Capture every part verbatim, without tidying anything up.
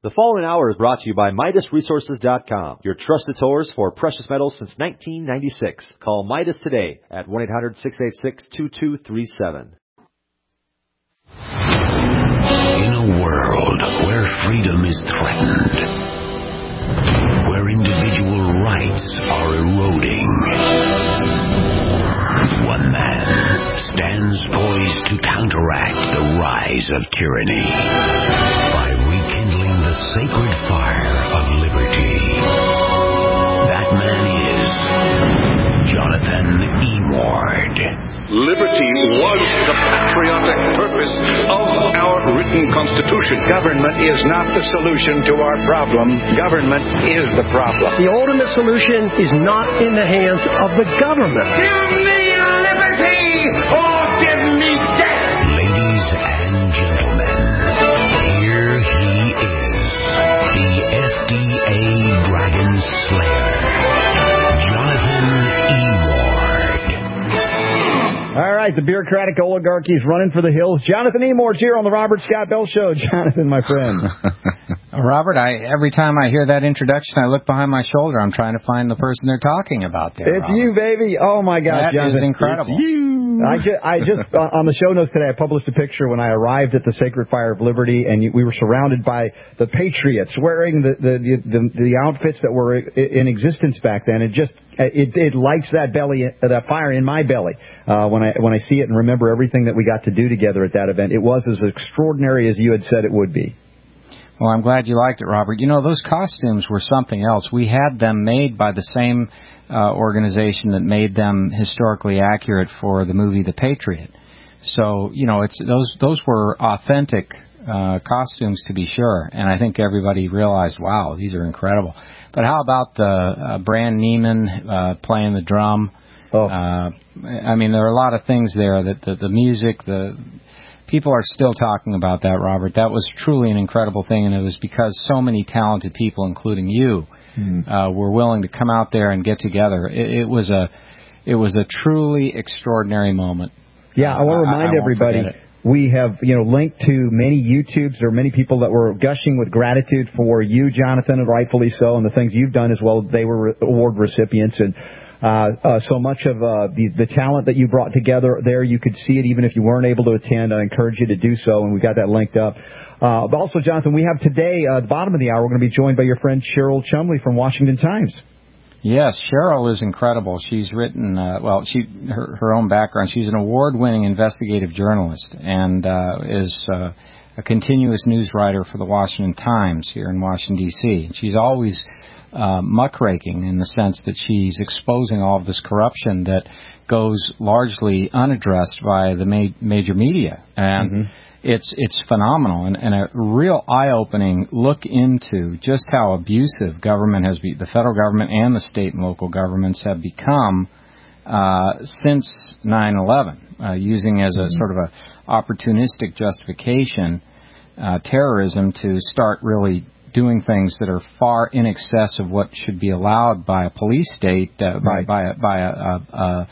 The following hour is brought to you by Midas Resources dot com, your trusted source for precious metals since nineteen ninety-six. Call Midas today at one eight hundred, six eight six, two two three seven. In a world where freedom is threatened, where individual rights are eroding, one man stands poised to counteract the rise of tyranny by rekindling the sacred fire of liberty. That man is Jonathan E. Ward. Liberty was the patriotic purpose of our written Constitution. Government is not the solution to our problem. Government is the problem. The ultimate solution is not in the hands of the government. Give me liberty or give me death. Ladies and gentlemen, here he is, the F D A Dragon Slayer, Jonathan E. Ward. All right, the bureaucratic oligarchy is running for the hills. Jonathan E. Ward's here on the Robert Scott Bell Show. Jonathan, my friend. Robert, I every time I hear that introduction, I look behind my shoulder. I'm trying to find the person they're talking about there. It's Robert. you, baby. Oh, my gosh, That Jonathan. is incredible. It's you. I just, I just uh, on the show notes today, I published a picture when I arrived at the Sacred Fire of Liberty, and we were surrounded by the patriots wearing the the the, the, the outfits that were in existence back then. It just it, it lights that belly, that fire in my belly uh, when I when I see it and remember everything that we got to do together at that event. It was as extraordinary as you had said it would be. Well, I'm glad you liked it, Robert. You know, those costumes were something else. We had them made by the same uh, organization that made them historically accurate for the movie The Patriot. So, you know, it's those those were authentic uh, costumes to be sure, and I think everybody realized, wow, these are incredible. But how about the uh, Brand Neiman uh, playing the drum? Oh. Uh, I mean, there are a lot of things there, that the, the music, the... People are still talking about that, Robert. That was truly an incredible thing, and it was because so many talented people, including you, mm. uh, were willing to come out there and get together. It, it was a, it was a truly extraordinary moment. Yeah, I want to remind I, I everybody. We have, you know, linked to many YouTubes. There are many people that were gushing with gratitude for you, Jonathan, and rightfully so, and the things you've done as well. They were award recipients, and Uh, uh, so much of uh, the, the talent that you brought together there, you could see it even if you weren't able to attend. I encourage you to do so, and we got that linked up. Uh, but also, Jonathan, we have today, uh, at the bottom of the hour, we're going to be joined by your friend Cheryl Chumley from Washington Times. Yes, Cheryl is incredible. She's written, uh, well, she her, her own background. She's an award-winning investigative journalist and uh, is uh, a continuous news writer for the Washington Times here in Washington, D C She's always Uh, muckraking in the sense that she's exposing all of this corruption that goes largely unaddressed by the ma- major media, and mm-hmm. it's it's phenomenal and, and a real eye-opening look into just how abusive government has been, the federal government and the state and local governments have become uh, since nine eleven, uh, using as a mm-hmm. sort of a opportunistic justification uh, terrorism to start really doing things that are far in excess of what should be allowed by a police state, uh, right. by by a, by a, a, a,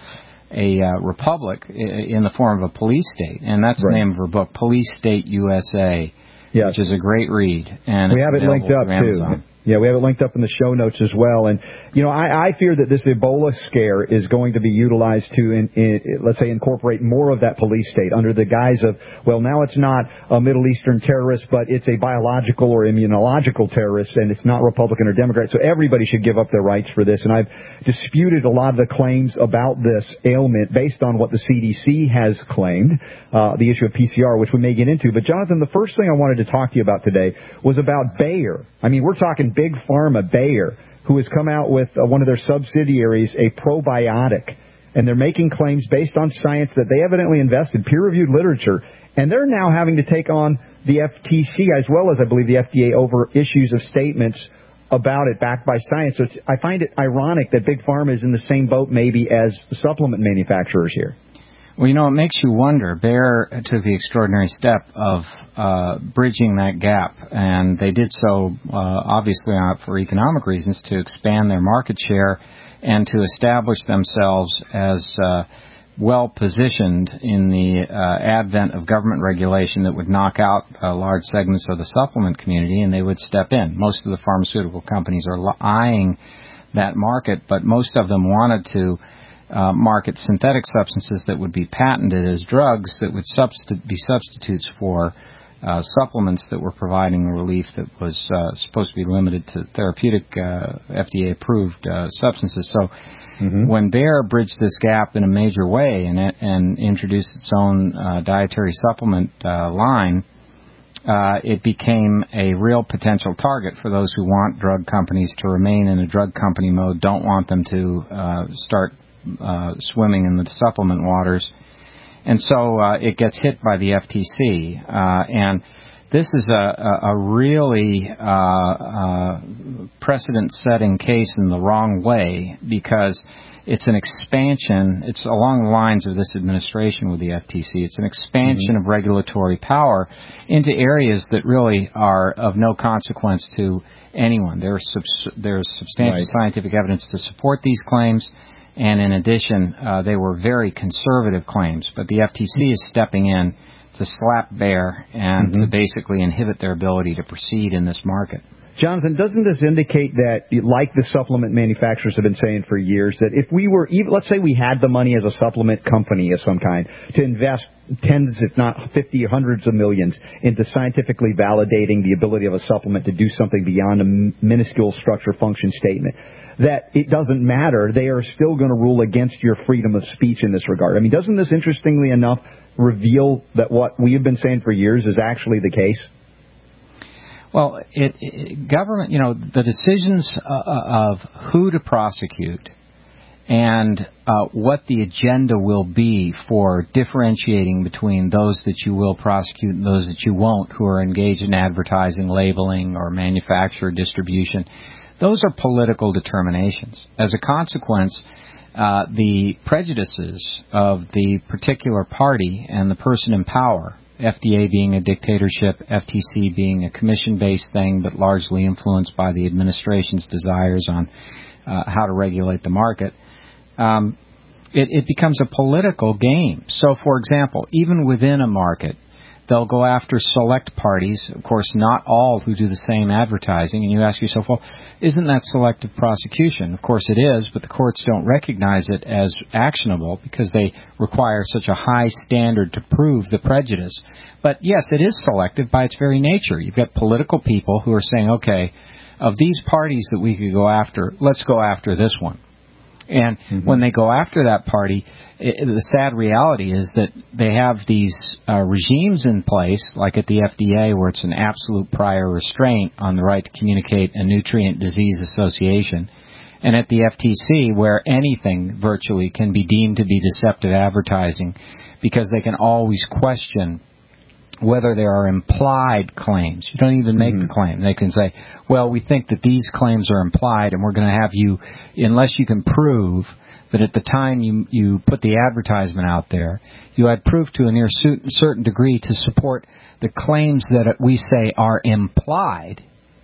a uh, republic in the form of a police state, and that's right. the name of her book, Police State U S A, yes. which is a great read. And we have it linked up too. Yeah, we have it linked up in the show notes as well. And, you know, I, I fear that this Ebola scare is going to be utilized to, in, in, let's say, incorporate more of that police state under the guise of, well, now it's not a Middle Eastern terrorist, but it's a biological or immunological terrorist, and it's not Republican or Democrat. So everybody should give up their rights for this. And I've disputed a lot of the claims about this ailment based on what the C D C has claimed, uh, the issue of P C R, which we may get into. But, Jonathan, the first thing I wanted to talk to you about today was about Bayer. I mean, we're talking Big Pharma, Bayer, who has come out with uh, one of their subsidiaries, a probiotic, and they're making claims based on science that they evidently invested, peer-reviewed literature, and they're now having to take on the F T C as well as, I believe, the F D A over issues of statements about it backed by science. So it's, I find it ironic that Big Pharma is in the same boat maybe as supplement manufacturers here. Well, you know, it makes you wonder. Bayer took the extraordinary step of uh, bridging that gap, and they did so uh, obviously for economic reasons, to expand their market share and to establish themselves as uh, well positioned in the uh, advent of government regulation that would knock out uh, large segments of the supplement community, and they would step in. Most of the pharmaceutical companies are eyeing that market, but most of them wanted to uh, market synthetic substances that would be patented as drugs that would substi- be substitutes for uh, supplements that were providing a relief that was uh, supposed to be limited to therapeutic uh, F D A-approved uh, substances. So mm-hmm. when Bayer bridged this gap in a major way and, and introduced its own uh, dietary supplement uh, line, Uh, it became a real potential target for those who want drug companies to remain in a drug company mode, don't want them to uh, start uh, swimming in the supplement waters. And so uh, it gets hit by the F T C. Uh, and this is a, a, a really uh, uh, precedent-setting case in the wrong way, because it's an expansion. It's along the lines of this administration with the F T C. It's an expansion mm-hmm. of regulatory power into areas that really are of no consequence to anyone. There's, subs- there's substantial right. scientific evidence to support these claims, and in addition, uh, they were very conservative claims. But the F T C is stepping in to slap Bayer and mm-hmm. to basically inhibit their ability to proceed in this market. Jonathan, doesn't this indicate that, like the supplement manufacturers have been saying for years, that if we were, even, let's say we had the money as a supplement company of some kind to invest tens, if not fifty, hundreds of millions into scientifically validating the ability of a supplement to do something beyond a minuscule structure function statement, that it doesn't matter, they are still going to rule against your freedom of speech in this regard. I mean, doesn't this, interestingly enough, reveal that what we have been saying for years is actually the case? Well, it, it, government, you know, the decisions uh, of who to prosecute and uh, what the agenda will be for differentiating between those that you will prosecute and those that you won't, who are engaged in advertising, labeling, or manufacture, distribution, those are political determinations. As a consequence, uh, the prejudices of the particular party and the person in power, F D A being a dictatorship, F T C being a commission-based thing, but largely influenced by the administration's desires on uh, how to regulate the market, um, it, it becomes a political game. So, for example, even within a market, they'll go after select parties, of course, not all who do the same advertising, and you ask yourself, well, isn't that selective prosecution? Of course it is, but the courts don't recognize it as actionable because they require such a high standard to prove the prejudice. But yes, it is selective by its very nature. You've got political people who are saying, okay, of these parties that we could go after, let's go after this one. And mm-hmm. when they go after that party, it, the sad reality is that they have these uh, regimes in place, like at the F D A, where it's an absolute prior restraint on the right to communicate a nutrient disease association, and at the F T C, where anything virtually can be deemed to be deceptive advertising because they can always question whether there are implied claims. You don't even make mm-hmm. the claim. They can say, well, we think that these claims are implied, and we're going to have you, unless you can prove that at the time you you put the advertisement out there, you had proof to a near certain degree to support the claims that we say are implied,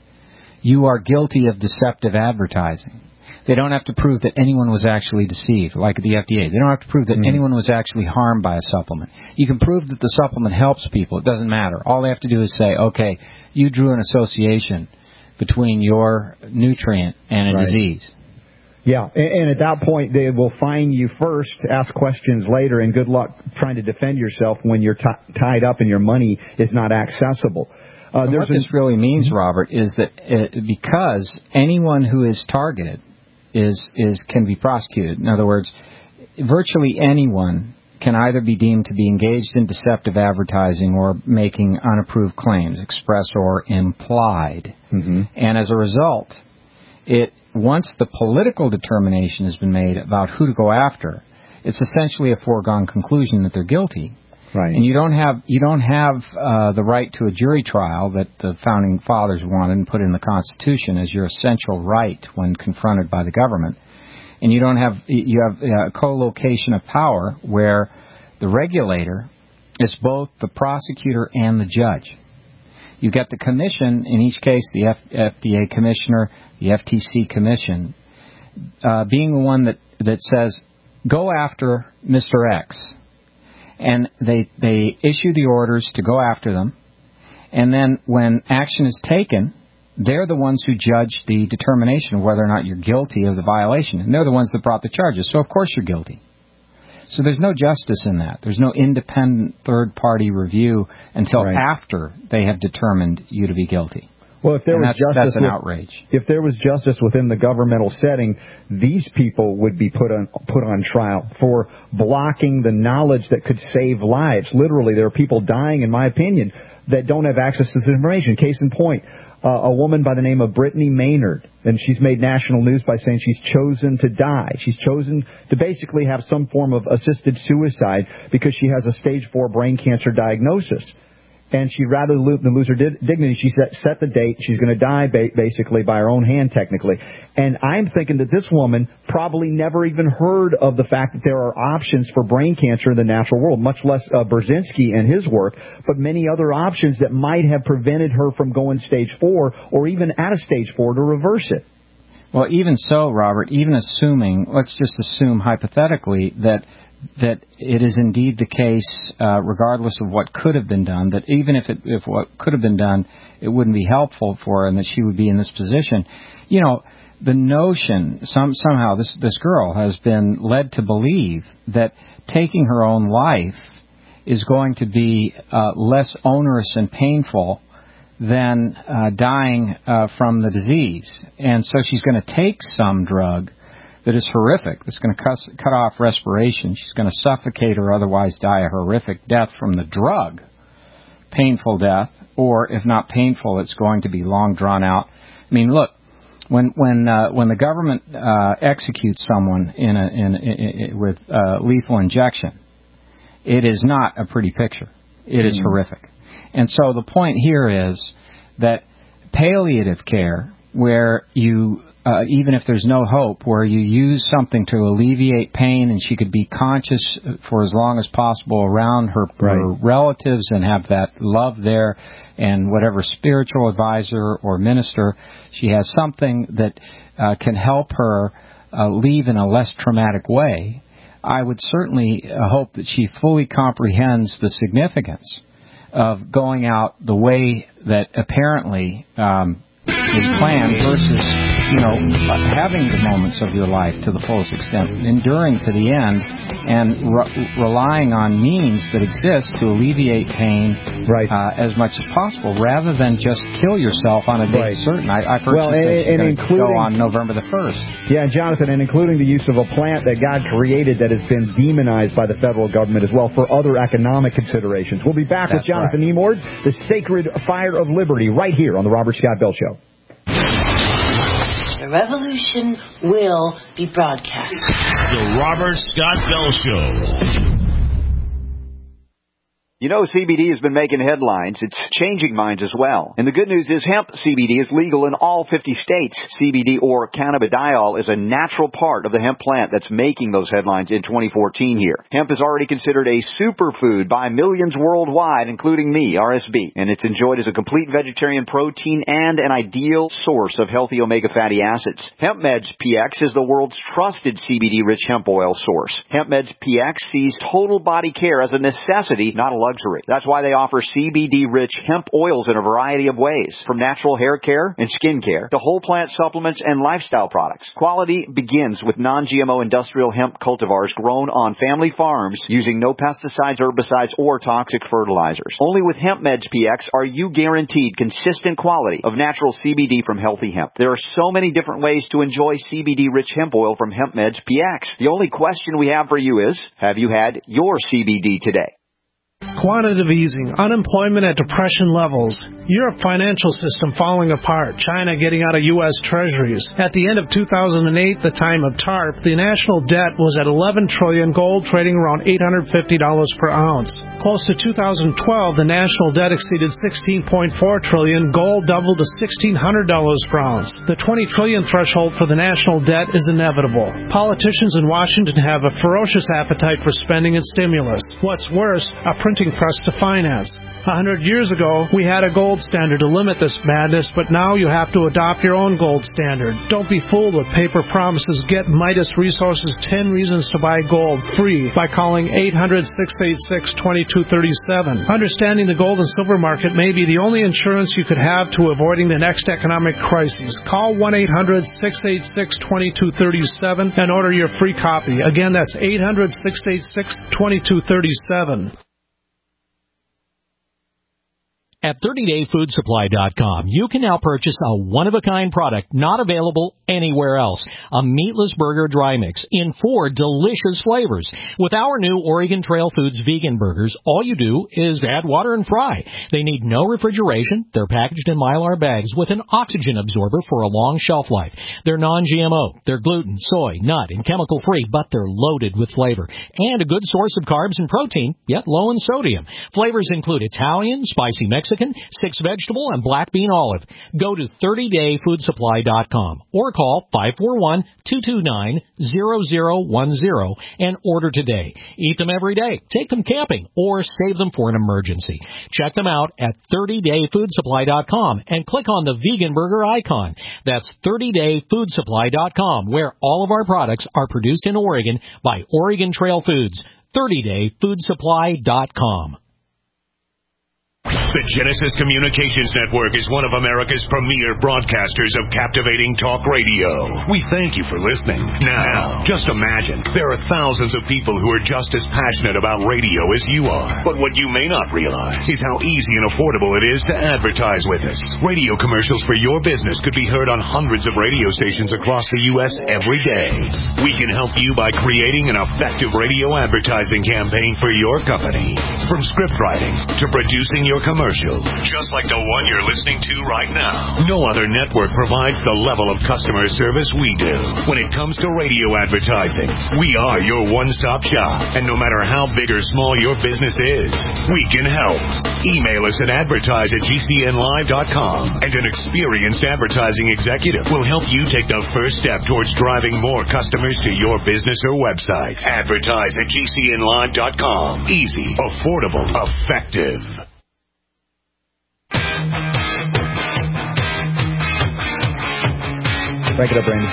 you are guilty of deceptive advertising. They don't have to prove that anyone was actually deceived, like at the F D A. They don't have to prove that mm-hmm. anyone was actually harmed by a supplement. You can prove that the supplement helps people. It doesn't matter. All they have to do is say, okay, you drew an association between your nutrient and a right. disease. Yeah, and, and at that point, they will fine you first, ask questions later, and good luck trying to defend yourself when you're t- tied up and your money is not accessible. Uh, what this really means, Robert, is that it, because anyone who is targeted is is can be prosecuted. In other words, virtually anyone can either be deemed to be engaged in deceptive advertising or making unapproved claims, express or implied. Mm-hmm. And as a result, it once the political determination has been made about who to go after, it's essentially a foregone conclusion that they're guilty. Right. And you don't have you don't have uh, the right to a jury trial that the founding fathers wanted and put in the Constitution as your essential right when confronted by the government. And you don't have you have a co-location of power where the regulator is both the prosecutor and the judge. You get the commission, in each case the F- FDA commissioner, the F T C commission, uh, being the one that, that says go after Mister X. And they they issue the orders to go after them. And then when action is taken, they're the ones who judge the determination of whether or not you're guilty of the violation. And they're the ones that brought the charges. So, of course, you're guilty. So there's no justice in that. There's no independent third-party review until right. after they have determined you to be guilty. Well, if there and was that's, justice, that's an with, outrage. If there was justice within the governmental setting, these people would be put on put on trial for blocking the knowledge that could save lives. Literally, there are people dying, in my opinion, that don't have access to this information. Case in point, uh, a woman by the name of Brittany Maynard, and she's made national news by saying she's chosen to die. She's chosen to basically have some form of assisted suicide because she has a stage four brain cancer diagnosis. And she'd rather than lose her dignity. She set, set the date. She's going to die ba- basically by her own hand, technically. And I'm thinking that this woman probably never even heard of the fact that there are options for brain cancer in the natural world, much less uh, Brzezinski and his work, but many other options that might have prevented her from going stage four or even at a stage four to reverse it. Well, even so, Robert, even assuming, let's just assume hypothetically that that it is indeed the case, uh, regardless of what could have been done, that even if it, if what could have been done, it wouldn't be helpful for her and that she would be in this position. You know, the notion, some, somehow this, this girl has been led to believe that taking her own life is going to be uh, less onerous and painful than uh, dying uh, from the disease. And so she's going to take some drug that is horrific, that's going to cut, cut off respiration. She's going to suffocate or otherwise die a horrific death from the drug, painful death, or if not painful, it's going to be long drawn out. I mean, look, when when uh, when the government uh, executes someone in a, in, in, in with uh, lethal injection, it is not a pretty picture. It is mm. horrific. And so the point here is that palliative care, where you Uh, even if there's no hope, where you use something to alleviate pain and she could be conscious for as long as possible around her, right. her relatives and have that love there, and whatever spiritual advisor or minister, she has something that uh, can help her uh, leave in a less traumatic way. I would certainly uh, hope that she fully comprehends the significance of going out the way that apparently um, is planned versus, you know, having the moments of your life to the fullest extent, enduring to the end, and re- relying on means that exist to alleviate pain right. uh, as much as possible, rather than just kill yourself on a date right. certain. I, I personally well, and, think and including, go on November the first. Yeah, Jonathan, and including the use of a plant that God created that has been demonized by the federal government as well for other economic considerations. We'll be back That's with Jonathan right. Emord, the Sacred Fire of Liberty, right here on the Robert Scott Bell Show. The revolution will be broadcast. The Robert Scott Bell Show. You know, C B D has been making headlines. It's changing minds as well. And the good news is hemp C B D is legal in all fifty states. C B D, or cannabidiol, is a natural part of the hemp plant that's making those headlines in twenty fourteen here. Hemp is already considered a superfood by millions worldwide, including me, R S B. And it's enjoyed as a complete vegetarian protein and an ideal source of healthy omega fatty acids. HempMeds P X is the world's trusted C B D-rich hemp oil source. HempMeds P X sees total body care as a necessity, not a luxury. That's why they offer C B D-rich hemp oils in a variety of ways, from natural hair care and skin care to whole plant supplements and lifestyle products. Quality begins with non-G M O industrial hemp cultivars grown on family farms using no pesticides, herbicides, or toxic fertilizers. Only with HempMeds P X are you guaranteed consistent quality of natural C B D from healthy hemp. There are so many different ways to enjoy C B D-rich hemp oil from HempMeds P X. The only question we have for you is, have you had your C B D today? Quantitative easing, unemployment at depression levels, Europe financial system falling apart, China getting out of U S treasuries. At the end of two thousand eight, the time of TARP, the national debt was at eleven trillion dollars, gold trading around eight hundred fifty dollars per ounce. Close to two thousand twelve, the national debt exceeded sixteen point four trillion dollars, gold doubled to sixteen hundred dollars per ounce. The twenty trillion dollars threshold for the national debt is inevitable. Politicians in Washington have a ferocious appetite for spending and stimulus. What's worse, a printing printing press to finance. A hundred years ago, we had a gold standard to limit this madness, but now you have to adopt your own gold standard. Don't be fooled with paper promises. Get Midas Resources ten Reasons to Buy Gold free by calling eight hundred, six eight six, two two three seven. Understanding the gold and silver market may be the only insurance you could have to avoiding the next economic crisis. Call one eight hundred, six eight six, two two three seven and order your free copy. Again, that's eight hundred, six eight six, two two three seven. At thirty day food supply dot com, you can now purchase a one-of-a-kind product not available anywhere else. A meatless burger dry mix in four delicious flavors. With our new Oregon Trail Foods vegan burgers, all you do is add water and fry. They need no refrigeration. They're packaged in Mylar bags with an oxygen absorber for a long shelf life. They're non G M O. They're gluten, soy, nut, and chemical-free, but they're loaded with flavor. And a good source of carbs and protein, yet low in sodium. Flavors include Italian, spicy Mexican, six vegetable, and black bean olive. Go to thirty day food supply dot com or call five four one, two two nine, zero zero one zero and order today. Eat them every day, take them camping, or save them for an emergency. Check them out at thirty day food supply dot com and click on the vegan burger icon. That's thirty day food supply dot com, where all of our products are produced in Oregon by Oregon Trail Foods. thirty day food supply dot com. The Genesis Communications Network is one of America's premier broadcasters of captivating talk radio. We thank you for listening. Now, just imagine, there are thousands of people who are just as passionate about radio as you are. But what you may not realize is how easy and affordable it is to advertise with us. Radio commercials for your business could be heard on hundreds of radio stations across the U S every day. We can help you by creating an effective radio advertising campaign for your company. From script writing to producing your commercial, just like the one you're listening to right now. No other network provides the level of customer service we do. When it comes to radio advertising, we are your one-stop shop. And no matter how big or small your business is, we can help. Email us at advertise at g c n live dot com, and an experienced advertising executive will help you take the first step towards driving more customers to your business or website. Advertise at g c n live dot com. Easy, affordable, effective. Crank it up, Randy.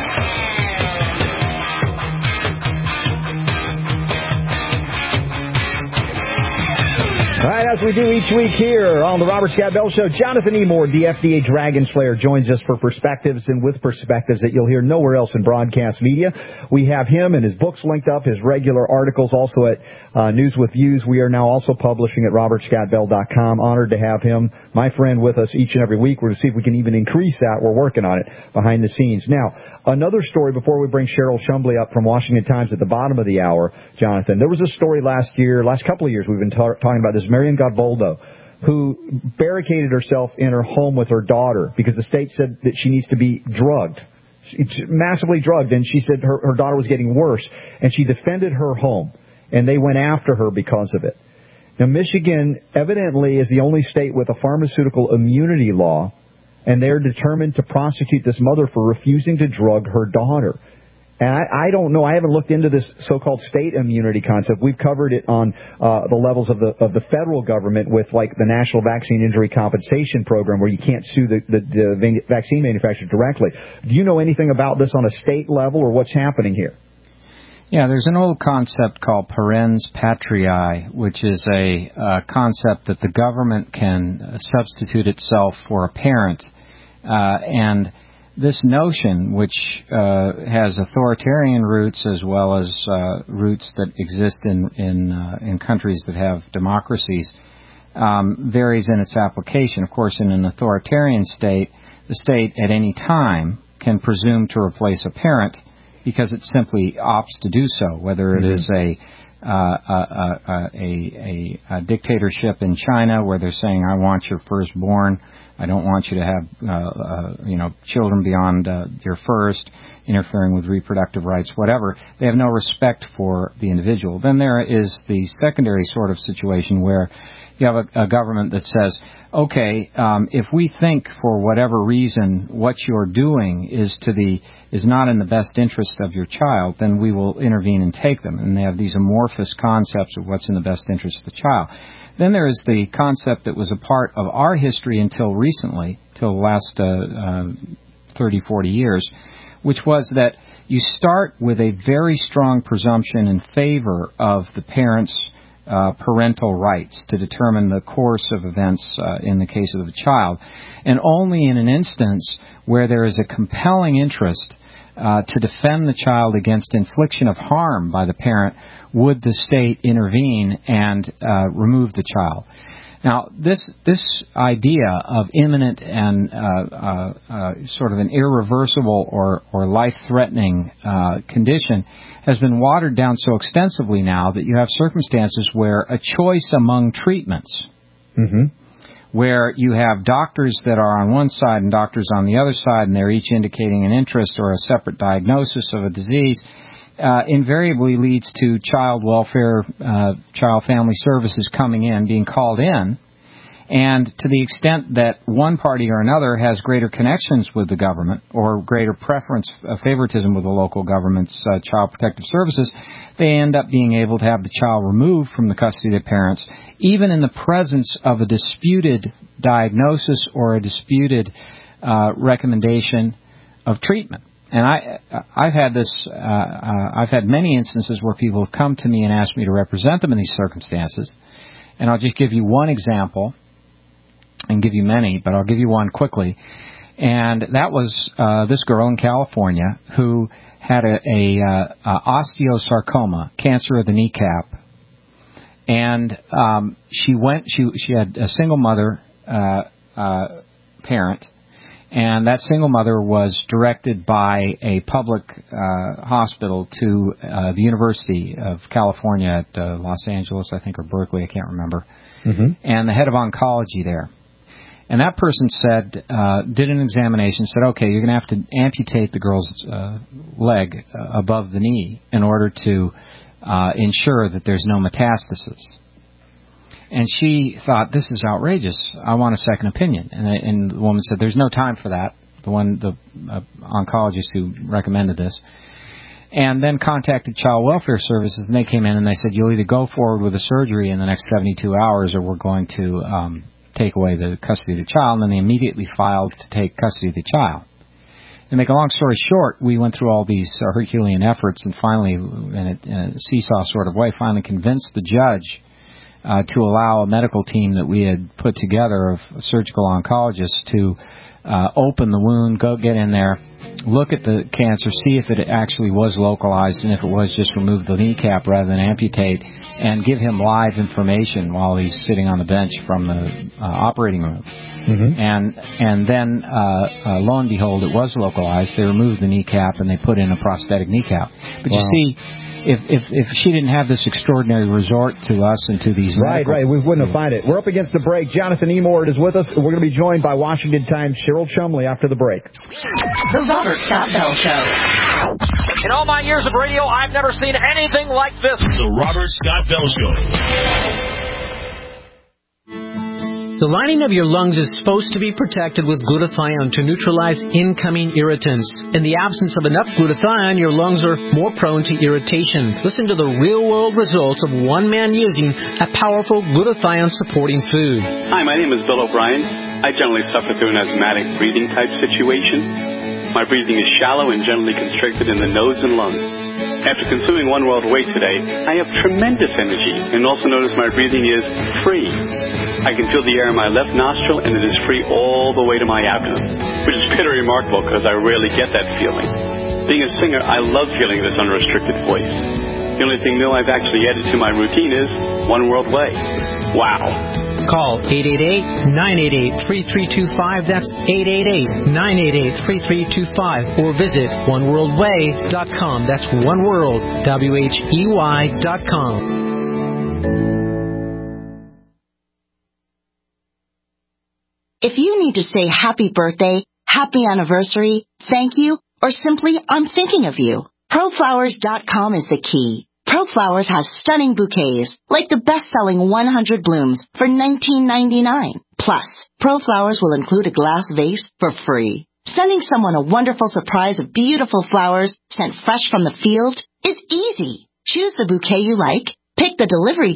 All right, as we do each week here on the Robert Scott Bell Show, Jonathan Emord, the F D A Dragon Slayer, joins us for perspectives, and with perspectives that you'll hear nowhere else in broadcast media. We have him and his books linked up, his regular articles also at uh, News with Views. We are now also publishing at robert scott bell dot com. Honored to have him, my friend, with us each and every week. We're going to see if we can even increase that. We're working on it behind the scenes. Now, another story before we bring Cheryl Shumbley up from Washington Times at the bottom of the hour, Jonathan. There was a story last year, last couple of years we've been ta- talking about this, Marian Godboldo, who barricaded herself in her home with her daughter because the state said that she needs to be drugged, She's massively drugged, and she said her, her daughter was getting worse, and she defended her home, and they went after her because of it. Now, Michigan evidently is the only state with a pharmaceutical immunity law, and they're determined to prosecute this mother for refusing to drug her daughter. And I, I don't know. I haven't looked into this so-called state immunity concept. We've covered it on uh, the levels of the of the federal government with, like, the National Vaccine Injury Compensation Program, where you can't sue the, the, the vaccine manufacturer directly. Do you know anything about this on a state level, or what's happening here? Yeah, there's an old concept called parens patriae, which is a uh, concept that the government can substitute itself for a parent, uh, and this notion, which uh, has authoritarian roots as well as uh, roots that exist in in, uh, in countries that have democracies, um, varies in its application. Of course, in an authoritarian state, the state at any time can presume to replace a parent because it simply opts to do so, whether it mm-hmm. is a Uh, a, a, a, a dictatorship in China where they're saying, I want your firstborn, I don't want you to have, uh, uh, you know, children beyond uh, your first, interfering with reproductive rights, whatever. They have no respect for the individual. Then there is the secondary sort of situation where you have a, a government that says, okay, um, if we think for whatever reason what you're doing is to the is not in the best interest of your child, then we will intervene and take them. And they have these amorphous concepts of what's in the best interest of the child. Then there is the concept that was a part of our history until recently, till the last uh, uh, thirty, forty years, which was that you start with a very strong presumption in favor of the parents' uh, parental rights to determine the course of events uh, in the case of the child. And only in an instance where there is a compelling interest uh, to defend the child against infliction of harm by the parent would the state intervene and uh, remove the child. Now, this this idea of imminent and uh, uh, uh, sort of an irreversible or, or life-threatening uh, condition has been watered down so extensively now that you have circumstances where a choice among treatments, mm-hmm. where you have doctors that are on one side and doctors on the other side, and they're each indicating an interest or a separate diagnosis of a disease, Uh, invariably leads to child welfare, uh, child family services coming in, being called in, and to the extent that one party or another has greater connections with the government or greater preference, uh, favoritism with the local government's uh, child protective services, they end up being able to have the child removed from the custody of the parents, even in the presence of a disputed diagnosis or a disputed uh, recommendation of treatment. And I, I've had this, uh, uh, I've had many instances where people have come to me and asked me to represent them in these circumstances. And I'll just give you one example, and give you many, but I'll give you one quickly. And that was uh, this girl in California who had a, a, uh, a osteosarcoma, cancer of the kneecap. And um, she went, she she had a single mother uh, uh, parent. And that single mother was directed by a public uh, hospital to uh, the University of California at uh, Los Angeles, I think, or Berkeley, I can't remember, mm-hmm. and the head of oncology there. And that person said, uh, did an examination, said, okay, you're going to have to amputate the girl's uh, leg uh, above the knee in order to uh, ensure that there's no metastasis. And she thought, this is outrageous. I want a second opinion. And, and the woman said, there's no time for that, the one, the uh, oncologist who recommended this. And then contacted Child Welfare Services, and they came in and they said, you'll either go forward with the surgery in the next seventy-two hours or we're going to um, take away the custody of the child. And then they immediately filed to take custody of the child. To make a long story short, we went through all these uh, Herculean efforts and finally, in a, in a seesaw sort of way, finally convinced the judge Uh, to allow a medical team that we had put together of surgical oncologists to uh, open the wound, go get in there, look at the cancer, see if it actually was localized, and if it was, just remove the kneecap rather than amputate, and give him live information while he's sitting on the bench from the uh, operating room. Mm-hmm. And and then, uh, uh, lo and behold, it was localized. They removed the kneecap and they put in a prosthetic kneecap. But wow. You see, If, if if she didn't have this extraordinary resort to us and to these right, right, we wouldn't have found it. We're up against the break. Jonathan Emord is with us. We're going to be joined by Washington Times' Cheryl Chumley after the break. The Robert Scott Bell Show. In all my years of radio, I've never seen anything like this. The Robert Scott Bell Show. The lining of your lungs is supposed to be protected with glutathione to neutralize incoming irritants. In the absence of enough glutathione, your lungs are more prone to irritation. Listen to the real-world results of one man using a powerful glutathione-supporting food. Hi, my name is Bill O'Brien. I generally suffer through an asthmatic breathing type situation. My breathing is shallow and generally constricted in the nose and lungs. After consuming One World Way today, I have tremendous energy and also notice my breathing is free. I can feel the air in my left nostril and it is free all the way to my abdomen, which is pretty remarkable because I rarely get that feeling. Being a singer, I love feeling this unrestricted voice. The only thing new I've actually added to my routine is One World Way. Wow. Call eight eight eight, nine eight eight, three three two five. That's eight eight eight, nine eight eight, three three two five. Or visit one world way dot com. That's oneworld, W H E Y dot com. If you need to say happy birthday, happy anniversary, thank you, or simply I'm thinking of you, pro flowers dot com is the key. ProFlowers has stunning bouquets, like the best-selling one hundred blooms for nineteen ninety-nine. Plus, ProFlowers will include a glass vase for free. Sending someone a wonderful surprise of beautiful flowers sent fresh from the field is easy. Choose the bouquet you like, pick the delivery date,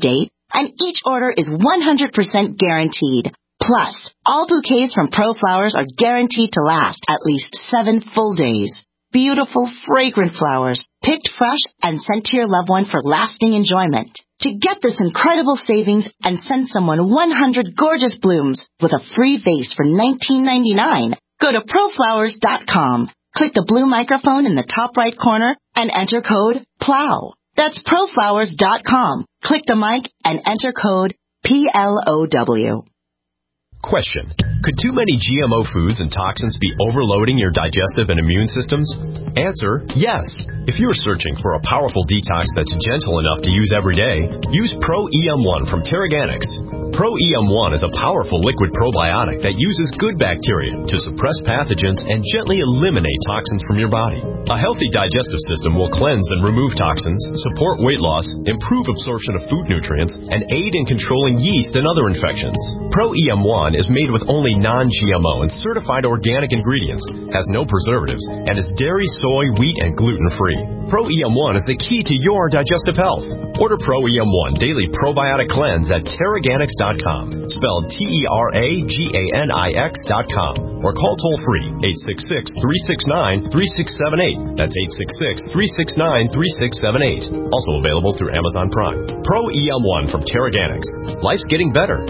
and each order is one hundred percent guaranteed. Plus, all bouquets from ProFlowers are guaranteed to last at least seven full days. Beautiful, fragrant flowers, picked fresh and sent to your loved one for lasting enjoyment. To get this incredible savings and send someone one hundred gorgeous blooms with a free vase for nineteen ninety-nine, go to proflowers dot com. Click the blue microphone in the top right corner and enter code PLOW. That's proflowers dot com. Click the mic and enter code P L O W. Question. Could too many G M O foods and toxins be overloading your digestive and immune systems? Answer, yes. If you're searching for a powerful detox that's gentle enough to use every day, use Pro E M one from Terraganics. Pro E M one is a powerful liquid probiotic that uses good bacteria to suppress pathogens and gently eliminate toxins from your body. A healthy digestive system will cleanse and remove toxins, support weight loss, improve absorption of food nutrients, and aid in controlling yeast and other infections. Pro E M one is made with only non-G M O and certified organic ingredients, has no preservatives, and is dairy, soy, wheat, and gluten-free. Pro E M one is the key to your digestive health. Order Pro E M one Daily Probiotic Cleanse at Terraganics dot com, spelled T E R A G A N I X dot com, or call toll-free eight six six, three six nine, three six seven eight. That's eight six six, three six nine, three six seven eight. Also available through Amazon Prime. Pro E M one from Terraganics. Life's getting better.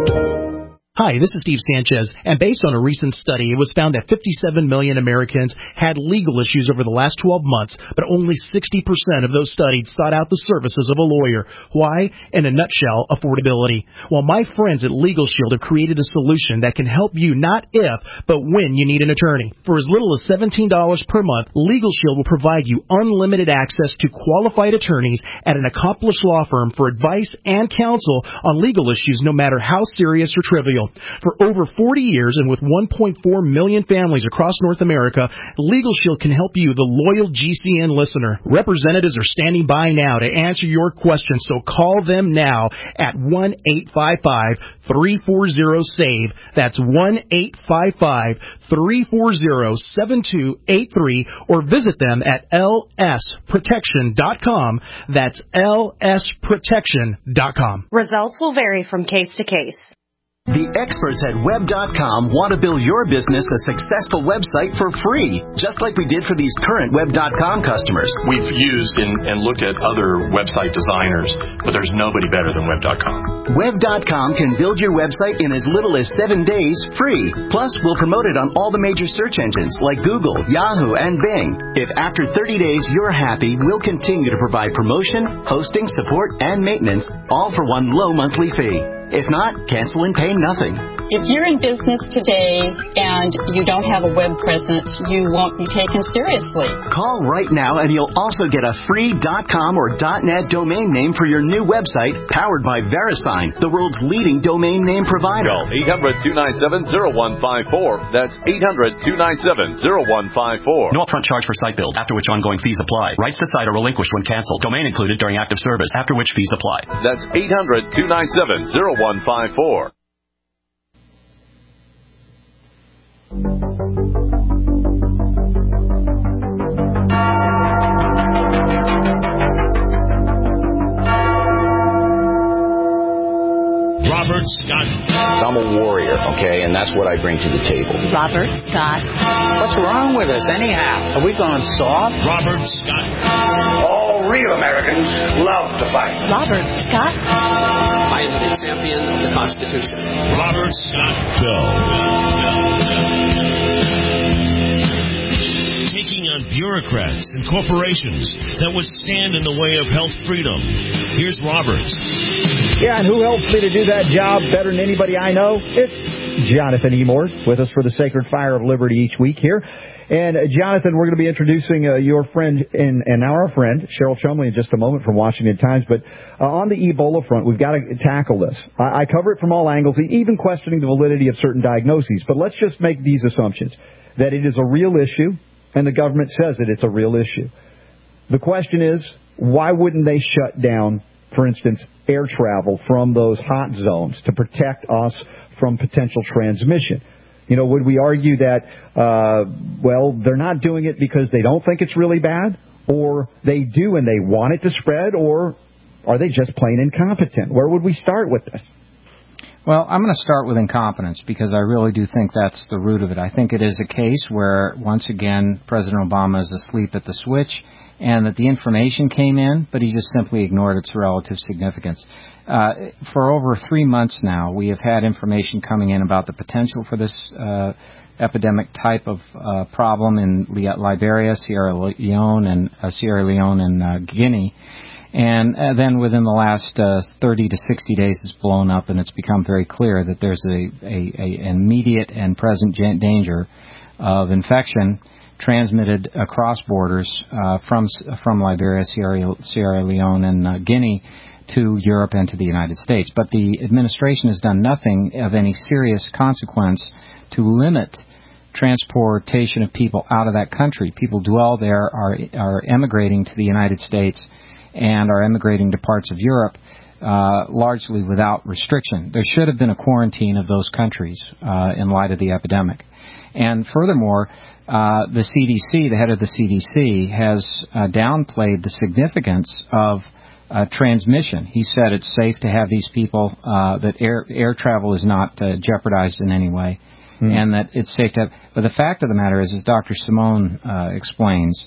Hi, this is Steve Sanchez, and based on a recent study, it was found that fifty-seven million Americans had legal issues over the last twelve months, but only sixty percent of those studied sought out the services of a lawyer. Why? In a nutshell, affordability. Well, my friends at Legal Shield have created a solution that can help you not if, but when you need an attorney. For as little as seventeen dollars per month, Legal Shield will provide you unlimited access to qualified attorneys at an accomplished law firm for advice and counsel on legal issues, no matter how serious or trivial. For over forty years and with one point four million families across North America, Legal Shield can help you, the loyal G C N listener. Representatives are standing by now to answer your questions, so call them now at one eight five five, three four zero, S A V E. That's one eight five five, three four zero, seven two eight three, or visit them at L S protection dot com. That's L S protection dot com. Results will vary from case to case. The experts at web dot com want to build your business a successful website for free, just like we did for these current web dot com customers. We've used and, and looked at other website designers, but there's nobody better than web dot com. web dot com can build your website in as little as seven days free. Plus, we'll promote it on all the major search engines like Google, Yahoo, and Bing. If after thirty days you're happy, we'll continue to provide promotion, hosting, support, and maintenance, all for one low monthly fee. If not, cancel and pay nothing. If you're in business today and you don't have a web presence, you won't be taken seriously. Call right now and you'll also get a free .com or .net domain name for your new website, powered by VeriSign, the world's leading domain name provider. Call eight hundred, two nine seven, zero one five four. That's eight hundred, two nine seven, zero one five four. No upfront charge for site build, after which ongoing fees apply. Rights to site are relinquished when canceled. Domain included during active service, after which fees apply. That's eight hundred, two nine seven, zero one five four. Robert Scott. I'm a warrior, okay, and that's what I bring to the table. Robert Scott. What's wrong with us, anyhow? Have we gone soft? Robert Scott. All real Americans love to fight. Robert Scott. I am the champion of the Constitution. Robert Scott. Go. Taking on bureaucrats and corporations that would stand in the way of health freedom. Here's Robert. Yeah, and who helps me to do that job better than anybody I know? It's Jonathan Emord with us for the Sacred Fire of Liberty each week here. And, uh, Jonathan, we're going to be introducing uh, your friend and, and now our friend, Cheryl Chumley, in just a moment from Washington Times. But uh, on the Ebola front, we've got to tackle this. I, I cover it from all angles, even questioning the validity of certain diagnoses. But let's just make these assumptions, that it is a real issue, and the government says that it's a real issue. The question is, why wouldn't they shut down, for instance, air travel from those hot zones to protect us from potential transmission? You know, would we argue that, uh, well, they're not doing it because they don't think it's really bad, or they do and they want it to spread, or are they just plain incompetent? Where would we start with this? Well, I'm going to start with incompetence because I really do think that's the root of it. I think it is a case where, once again, President Obama is asleep at the switch and that the information came in, but he just simply ignored its relative significance. Uh, for over three months now, we have had information coming in about the potential for this uh, epidemic type of uh, problem in Liberia, Sierra Leone, and uh, Sierra Leone and uh, Guinea. And uh, then within the last uh, thirty to sixty days, it's blown up, and it's become very clear that there's a, a, a an immediate and present danger of infection transmitted across borders uh, from from Liberia, Sierra, Sierra Leone, and uh, Guinea to Europe and to the United States. But the administration has done nothing of any serious consequence to limit transportation of people out of that country. People dwell there, are are emigrating to the United States, and are emigrating to parts of Europe, uh, largely without restriction. There should have been a quarantine of those countries uh, in light of the epidemic. And furthermore, uh, the C D C, the head of the C D C, has uh, downplayed the significance of uh, transmission. He said it's safe to have these people, uh, that air, air travel is not uh, jeopardized in any way, mm. and that it's safe to have. But the fact of the matter is, as Doctor Simone uh, explains,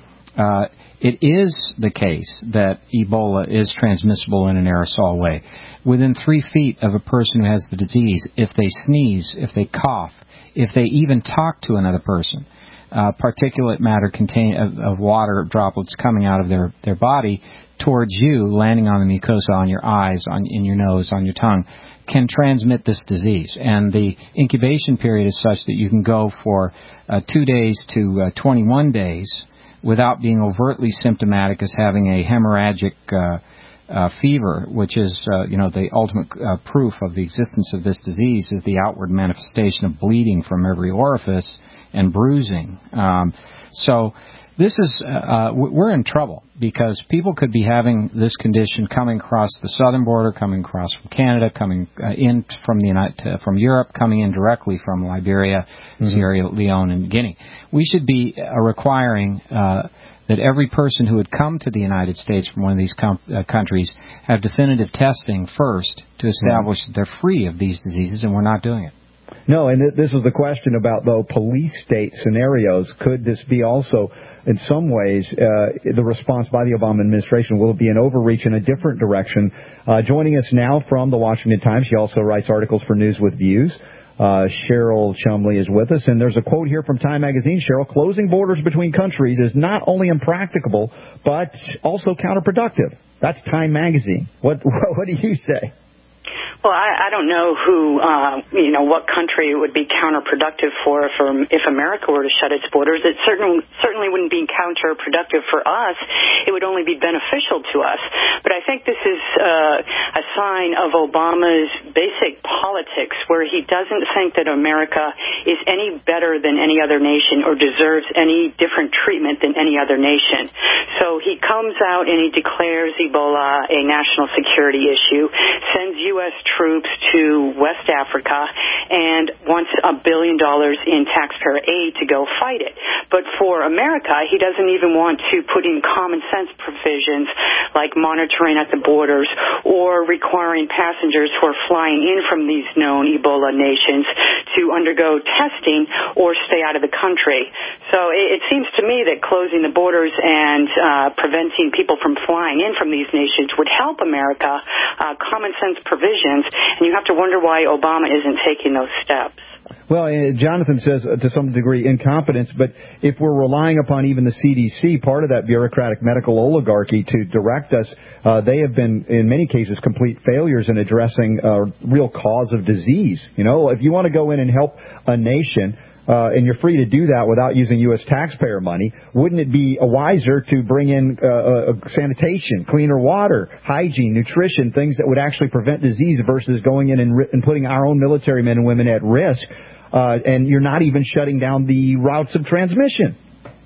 uh, it is the case that Ebola is transmissible in an aerosol way. Within three feet of a person who has the disease, if they sneeze, if they cough, if they even talk to another person, uh, particulate matter contain, of, of water droplets coming out of their, their body towards you, landing on the mucosa, on your eyes, on in your nose, on your tongue, can transmit this disease. And the incubation period is such that you can go for uh, two days to uh, twenty-one days without being overtly symptomatic as having a hemorrhagic uh, uh, fever, which is, uh, you know, the ultimate uh, proof of the existence of this disease is the outward manifestation of bleeding from every orifice and bruising. Um, so this is, uh, uh, we're in trouble because people could be having this condition coming across the southern border, coming across from Canada, coming uh, in from the United, uh, from Europe, coming in directly from Liberia, mm-hmm. Sierra Leone, and Guinea. We should be uh, requiring uh, that every person who would come to the United States from one of these com- uh, countries have definitive testing first to establish mm-hmm. that they're free of these diseases, and we're not doing it. No, and th- this was the question about, though, police state scenarios. Could this be also, in some ways, uh, the response by the Obama administration? Will it be an overreach in a different direction? Uh, joining us now from the Washington Times, she also writes articles for News with Views. Uh, Cheryl Chumley is with us, and there's a quote here from Time Magazine. Cheryl, closing borders between countries is not only impracticable, but also counterproductive. That's Time Magazine. What, what do you say? Well, I, I don't know who, uh, you know, what country it would be counterproductive for if, um, if America were to shut its borders. It certainly certainly wouldn't be counterproductive for us. It would only be beneficial to us. But I think this is uh, a sign of Obama's basic politics, where he doesn't think that America is any better than any other nation or deserves any different treatment than any other nation. So he comes out and he declares Ebola a national security issue, sends U S troops to West Africa, and wants a billion dollars in taxpayer aid to go fight it. But for America, he doesn't even want to put in common sense provisions like monitoring at the borders or requiring passengers who are flying in from these known Ebola nations to undergo testing or stay out of the country. So it, it seems to me that closing the borders and uh, preventing people from flying in from these nations would help America, uh, common sense provisions, and you have to wonder why Obama isn't taking those steps. Well, uh, Jonathan says, uh, to some degree, incompetence, but if we're relying upon even the C D C, part of that bureaucratic medical oligarchy, to direct us, uh, they have been, in many cases, complete failures in addressing uh, real cause of disease. You know, if you want to go in and help a nation, Uh, and you're free to do that without using U S taxpayer money, wouldn't it be wiser to bring in uh, uh, sanitation, cleaner water, hygiene, nutrition, things that would actually prevent disease versus going in and, ri- and putting our own military men and women at risk, uh, and you're not even shutting down the routes of transmission?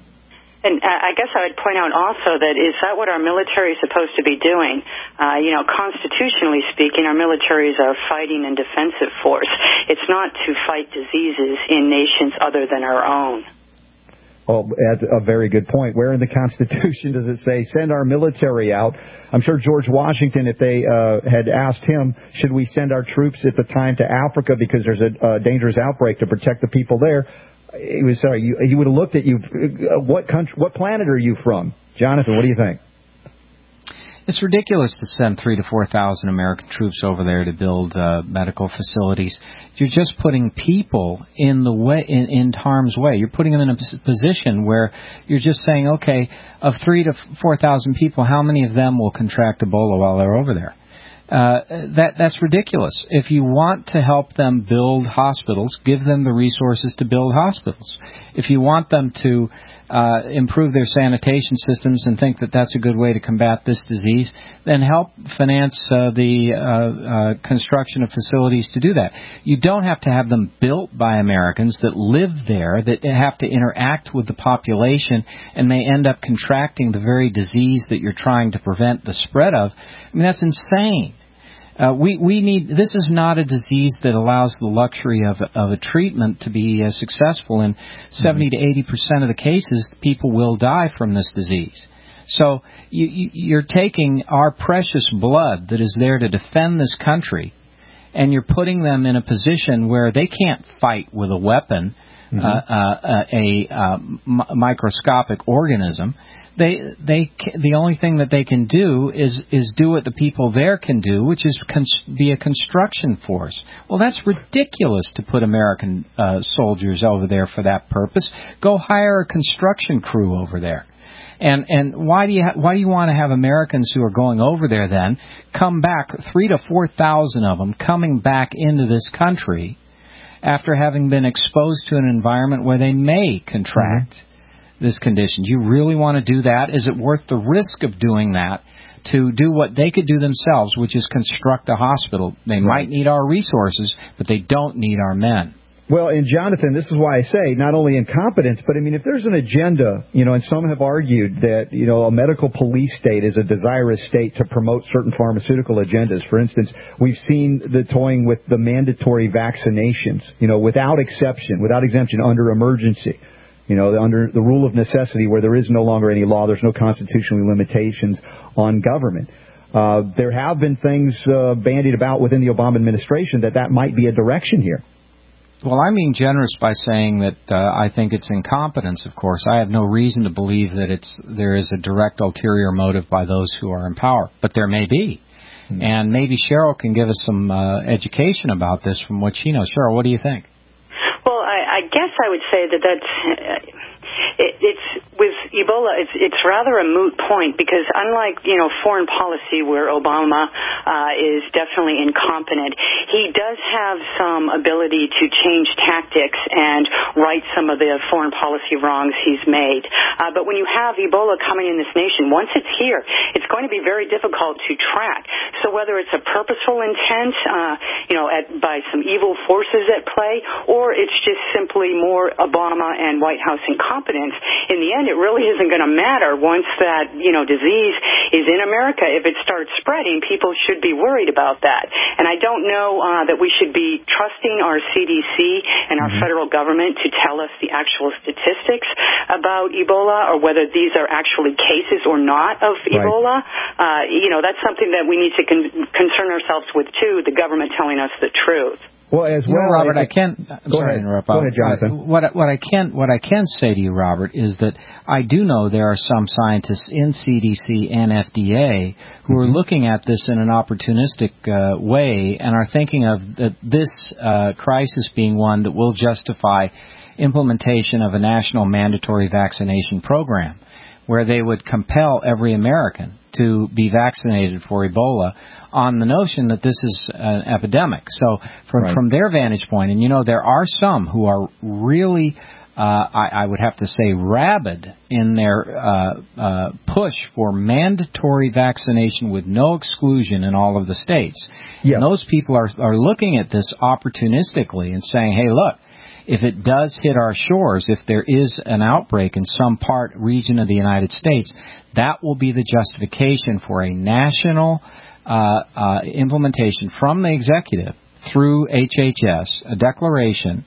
And I guess I would point out also that is that what our military is supposed to be doing? Uh, you know, constitutionally speaking, our military is a fighting and defensive force. It's not to fight diseases in nations other than our own. Oh, that's a very good point. Where in the Constitution does it say send our military out? I'm sure George Washington, if they uh, had asked him, should we send our troops at the time to Africa because there's a, a dangerous outbreak to protect the people there, he was sorry. You, he would have looked at you. Uh, what country? What planet are you from, Jonathan? What do you think? It's ridiculous to send three to four thousand American troops over there to build uh, medical facilities. You're just putting people in the way, in, in harm's way. You're putting them in a position where you're just saying, okay, of three to four thousand people, how many of them will contract Ebola while they're over there? Uh, that that's ridiculous. If you want to help them build hospitals, give them the resources to build hospitals. If you want them to uh, improve their sanitation systems and think that that's a good way to combat this disease, then help finance uh, the uh, uh, construction of facilities to do that. You don't have to have them built by Americans that live there, that have to interact with the population and may end up contracting the very disease that you're trying to prevent the spread of. I mean, that's insane. Uh, we, we need, this is not a disease that allows the luxury of, of a treatment to be uh, successful. In seventy to eighty percent of the cases, people will die from this disease. So you, you, you're taking our precious blood that is there to defend this country, and you're putting them in a position where they can't fight with a weapon, mm-hmm. uh, uh, a uh, m- microscopic organism. They, they, the only thing that they can do is, is do what the people there can do, which is cons- be a construction force. Well, that's ridiculous to put American uh, soldiers over there for that purpose. Go hire a construction crew over there. And and why do you ha- why do you want to have Americans who are going over there then come back, three to four thousand of them coming back into this country after having been exposed to an environment where they may contract mm-hmm. this condition? Do you really want to do that? Is it worth the risk of doing that to do what they could do themselves, which is construct a hospital? They right. might need our resources, but they don't need our men. Well, and Jonathan, this is why I say not only incompetence, but I mean, if there's an agenda, you know, and some have argued that, you know, a medical police state is a desirous state to promote certain pharmaceutical agendas. For instance, we've seen the toying with the mandatory vaccinations, you know, without exception, without exemption, under emergency. You know, under the rule of necessity, where there is no longer any law, there's no constitutional limitations on government. Uh, there have been things uh, bandied about within the Obama administration that that might be a direction here. Well, I'm being generous by saying that uh, I think it's incompetence, of course. I have no reason to believe that it's there is a direct ulterior motive by those who are in power, but there may be. Mm-hmm. And maybe Cheryl can give us some uh, education about this from what she knows. Cheryl, what do you think? Well, I, I guess I would say that that's... Uh, It, it's with Ebola. It's it's rather a moot point because unlike you know foreign policy where Obama uh, is definitely incompetent, he does have some ability to change tactics and right some of the foreign policy wrongs he's made. Uh, but when you have Ebola coming in this nation, once it's here, it's going to be very difficult to track. So whether it's a purposeful intent, uh, you know, at, by some evil forces at play, or it's just simply more Obama and White House incompetence. In the end, it really isn't going to matter once that, you know, disease is in America. If it starts spreading, people should be worried about that. And I don't know uh, that we should be trusting our C D C and our mm-hmm. federal government to tell us the actual statistics about Ebola or whether these are actually cases or not of right. Ebola. Uh, you know, that's something that we need to con- concern ourselves with, too, the government telling us the truth. Well, as well, no, Robert, I, I can't. I'm sorry ahead. to interrupt. Go ahead, Jonathan. What what I can what I can say to you, Robert, is that I do know there are some scientists in C D C and F D A who mm-hmm. are looking at this in an opportunistic uh, way and are thinking of the, this uh, crisis being one that will justify implementation of a national mandatory vaccination program, where they would compel every American to be vaccinated for Ebola on the notion that this is an epidemic. So from, right. from their vantage point, and you know, there are some who are really, uh, I, I would have to say, rabid in their uh, uh, push for mandatory vaccination with no exclusion in all of the states. Yes. And those people are, are looking at this opportunistically and saying, hey, look, if it does hit our shores, if there is an outbreak in some part, region of the United States, that will be the justification for a national uh, uh, implementation from the executive through H H S, a declaration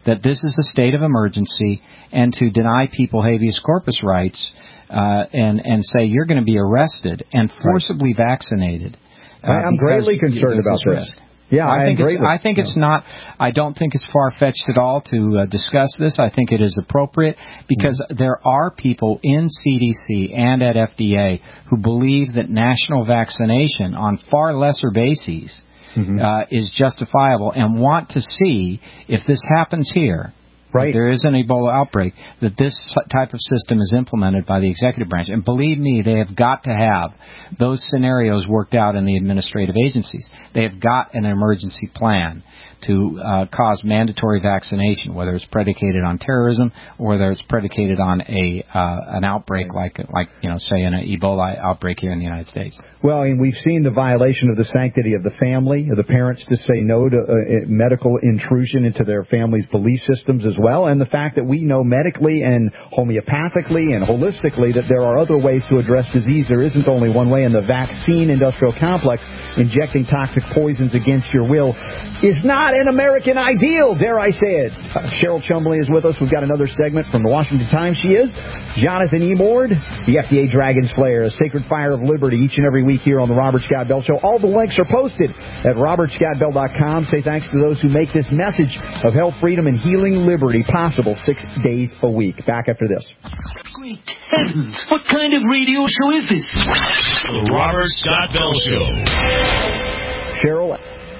that this is a state of emergency and to deny people habeas corpus rights uh, and, and say you're going to be arrested and forcibly right. vaccinated. Uh, I'm greatly concerned about this. Risk. Yeah, I, I think agree. It's, I think it's not. I don't think it's far-fetched at all to uh, discuss this. I think it is appropriate because mm-hmm. there are people in C D C and at F D A who believe that national vaccination on far lesser bases mm-hmm. uh, is justifiable and want to see if this happens here. Right. If there is an Ebola outbreak, that this type of system is implemented by the executive branch. And believe me, they have got to have those scenarios worked out in the administrative agencies. They have got an emergency plan to uh, cause mandatory vaccination, whether it's predicated on terrorism or whether it's predicated on a uh, an outbreak like, like you know, say, an Ebola outbreak here in the United States. Well, and we've seen the violation of the sanctity of the family, of the parents to say no to uh, medical intrusion into their family's belief systems as well, and the fact that we know medically and homeopathically and holistically that there are other ways to address disease. There isn't only one way, and the vaccine industrial complex injecting toxic poisons against your will is not an American ideal, dare I say it. Uh, Cheryl Chumley is with us. We've got another segment from the Washington Times. She is Jonathan E. Mord, the F D A Dragon Slayer, a sacred fire of liberty each and every week here on the Robert Scott Bell Show. All the links are posted at robert scott bell dot com. Say thanks to those who make this message of health, freedom, and healing liberty possible six days a week. Back after this. Great heavens! What kind of radio show is this? The Robert Scott Bell Show. Cheryl.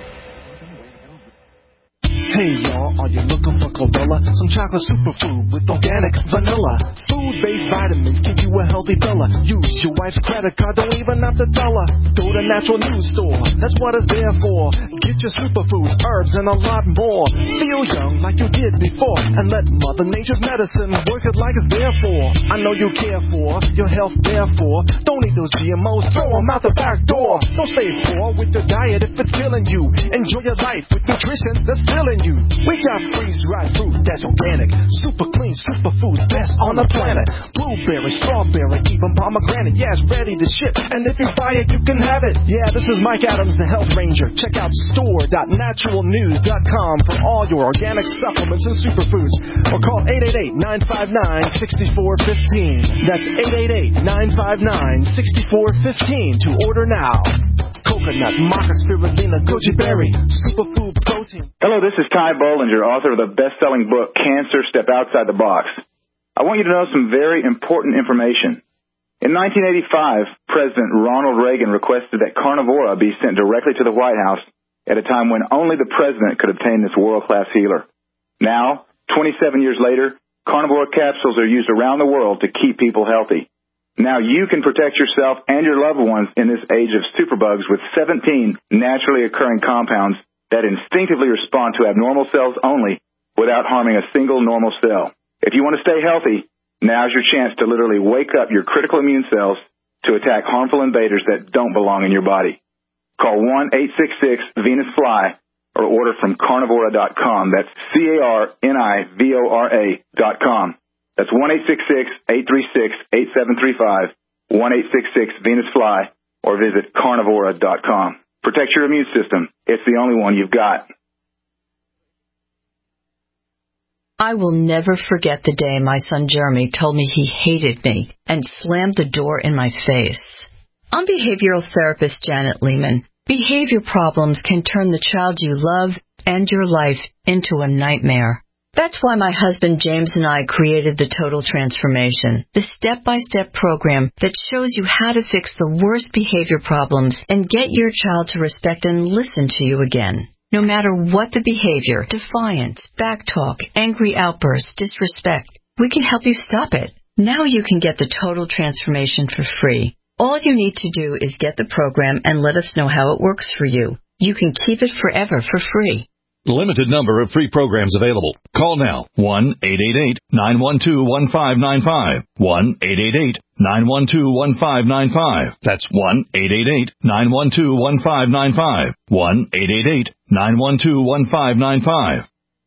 Hey y'all, are you looking for chlorella? Some chocolate superfood with organic vanilla. Food-based vitamins keep you a healthy fella. Use your wife's credit card, don't even have to tell her. Go to Natural News Store, that's what it's there for. Get your superfoods, herbs, and a lot more. Feel young like you did before, and let Mother Nature's medicine work it like it's there for. I know you care for your health, therefore. Don't eat those G M Os, throw them out the back door. Don't stay poor with your diet if it's killing you. Enjoy your life with nutrition that's filling you. We got freeze-dried fruit that's organic, super clean, superfoods, best on the planet. Blueberry, strawberry, even pomegranate, yeah, it's ready to ship. And if you buy it, you can have it. Yeah, this is Mike Adams, the Health Ranger. Check out store dot natural news dot com for all your organic supplements and superfoods. Or call eight eight eight, nine five nine, six four one five. That's eight eight eight, nine five nine, six four one five to order now. Coconut, maca, spirulina, goji berry, superfood protein. Hello, this is Ty Bollinger, author of the best-selling book, Cancer, Step Outside the Box. I want you to know some very important information. In nineteen eighty-five, President Ronald Reagan requested that Carnivora be sent directly to the White House at a time when only the president could obtain this world-class healer. Now, twenty-seven years later, Carnivora capsules are used around the world to keep people healthy. Now you can protect yourself and your loved ones in this age of superbugs with seventeen naturally occurring compounds that instinctively respond to abnormal cells only without harming a single normal cell. If you want to stay healthy, now's your chance to literally wake up your critical immune cells to attack harmful invaders that don't belong in your body. Call one eight six six Venus Fly or order from carnivora dot com. That's C A R N I V O R A dot com. That's one eight six six, eight three six, eight seven three five, one eight six six Venus Fly, or visit carnivora dot com. Protect your immune system. It's the only one you've got. I will never forget the day my son Jeremy told me he hated me and slammed the door in my face. I'm behavioral therapist Janet Lehman. Behavior problems can turn the child you love and your life into a nightmare. That's why my husband James and I created the Total Transformation, the step-by-step program that shows you how to fix the worst behavior problems and get your child to respect and listen to you again. No matter what the behavior, defiance, backtalk, angry outbursts, disrespect, we can help you stop it. Now you can get the Total Transformation for free. All you need to do is get the program and let us know how it works for you. You can keep it forever for free. Limited number of free programs available. Call now. one eight eight eight, nine one two, one five nine five. one eight eight eight, nine one two, one five nine five. That's one eight eight eight, nine one two, one five nine five. one eight eight eight, nine one two, one five nine five.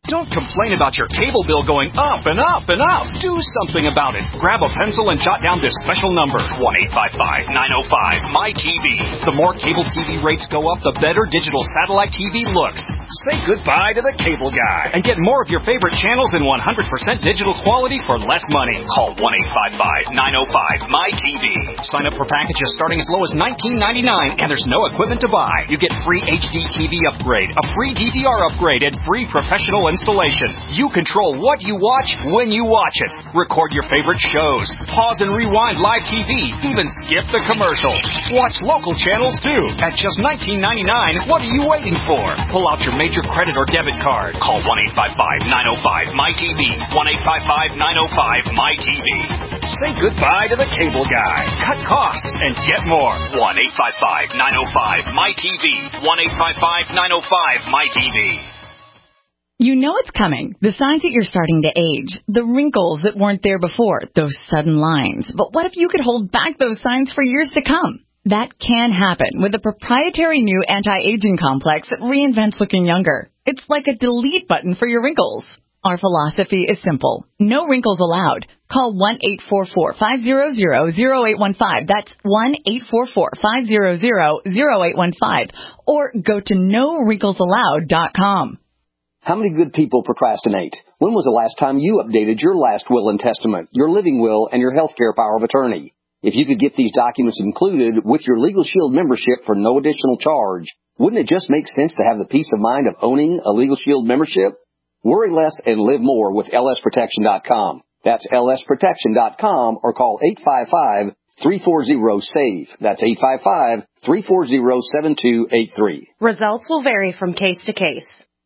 Don't complain about your cable bill going up and up and up. Do something about it. Grab a pencil and jot down this special number, one eight five five, nine oh five, M Y T V. The more cable T V rates go up, the better digital satellite T V looks. Say goodbye to the cable guy and get more of your favorite channels in one hundred percent digital quality for less money. Call one eight five five, nine oh five, M Y T V. Sign up for packages starting as low as nineteen ninety-nine, and there's no equipment to buy. You get free H D T V upgrade, a free D V R upgrade, and free professional installation. You control what you watch when you watch it. Record your favorite shows. Pause and rewind live T V. Even skip the commercials. Watch local channels too. At just nineteen ninety-nine, what are you waiting for? Pull out your major credit or debit card. Call one eight five five, nine oh five, M Y T V. one eight five five, nine oh five, M Y T V. Say goodbye to the cable guy. Cut costs and get more. one eight five five, nine oh five, M Y T V. one eight five five, nine oh five, M Y T V. You know it's coming. The signs that you're starting to age. The wrinkles that weren't there before. Those sudden lines. But what if you could hold back those signs for years to come? That can happen with a proprietary new anti-aging complex that reinvents looking younger. It's like a delete button for your wrinkles. Our philosophy is simple. No wrinkles allowed. Call one eight four four, five hundred, oh eight one five. That's one eight four four, five hundred, oh eight one five. Or go to no wrinkles allowed dot com. How many good people procrastinate? When was the last time you updated your last will and testament, your living will, and your health care power of attorney? If you could get these documents included with your Legal Shield membership for no additional charge, wouldn't it just make sense to have the peace of mind of owning a Legal Shield membership? Worry less and live more with L S protection dot com. That's L S protection dot com or call eight five five, three four zero, S A V E. That's eight five five, three four zero, seven two eight three. Results will vary from case to case.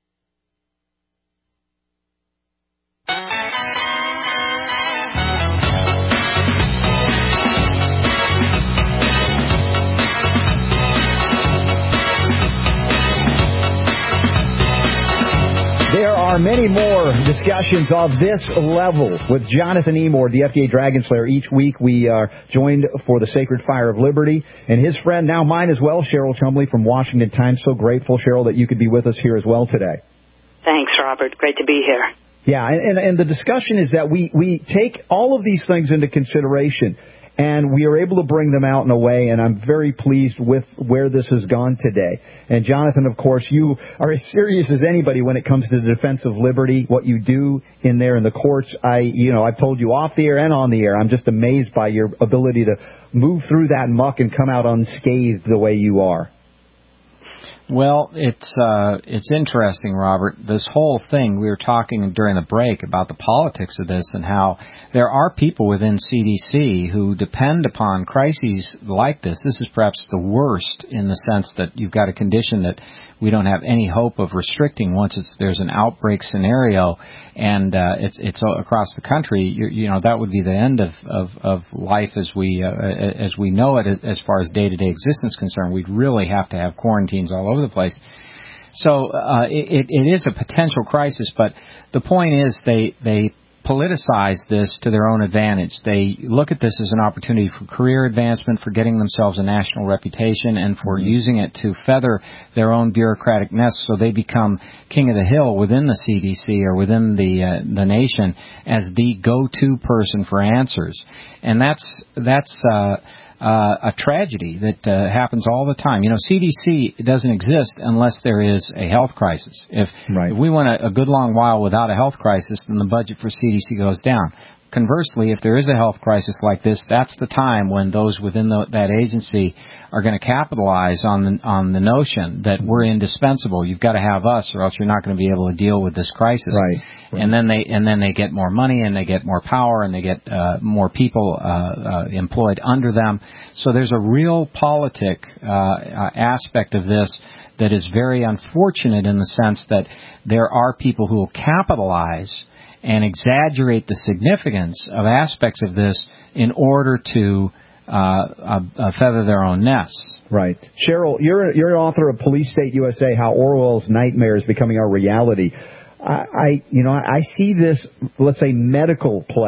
There are many more discussions of this level with Jonathan Emord, the F D A Dragon Slayer. Each week we are joined for the Sacred Fire of Liberty, and his friend, now mine as well, Cheryl Chumley from Washington Times. So grateful, Cheryl, that you could be with us here as well today. Thanks, Robert. Great to be here. Yeah, and, and, and the discussion is that we, we take all of these things into consideration, and we are able to bring them out in a way, and I'm very pleased with where this has gone today. And Jonathan, of course, you are as serious as anybody when it comes to the defense of liberty, what you do in there in the courts. I, you know, I've told you off the air and on the air, I'm just amazed by your ability to move through that muck and come out unscathed the way you are. Well, it's uh, it's interesting, Robert. This whole thing, we were talking during the break about the politics of this and how there are people within C D C who depend upon crises like this. This is perhaps the worst in the sense that you've got a condition that we don't have any hope of restricting once it's, there's an outbreak scenario, and uh, it's it's across the country. You, you know, that would be the end of of, of life as we uh, as we know it, as far as day to day existence is concerned. We'd really have to have quarantines all over the place. So uh, it, it is a potential crisis, but the point is they they politicize this to their own advantage. They look at this as an opportunity for career advancement, for getting themselves a national reputation, and for using it to feather their own bureaucratic nest so they become king of the hill within the C D C or within the uh, the nation as the go-to person for answers. And that's that's uh Uh, a tragedy that uh, happens all the time. You know, C D C doesn't exist unless there is a health crisis. If, right. if we went a, a good long while without a health crisis, then the budget for C D C goes down. Conversely, if there is a health crisis like this, that's the time when those within the, that agency are going to capitalize on the, on the notion that we're indispensable. You've got to have us, or else you're not going to be able to deal with this crisis. Right. Right. And then they and then they get more money, and they get more power, and they get uh, more people uh, uh, employed under them. So there's a real politic uh, uh, aspect of this that is very unfortunate in the sense that there are people who will capitalize and exaggerate the significance of aspects of this in order to uh, uh, uh, feather their own nests. Right. Cheryl, you're, you're an author of Police State U S A, How Orwell's Nightmare is Becoming Our Reality. I, I you know, I see this, let's say, medical play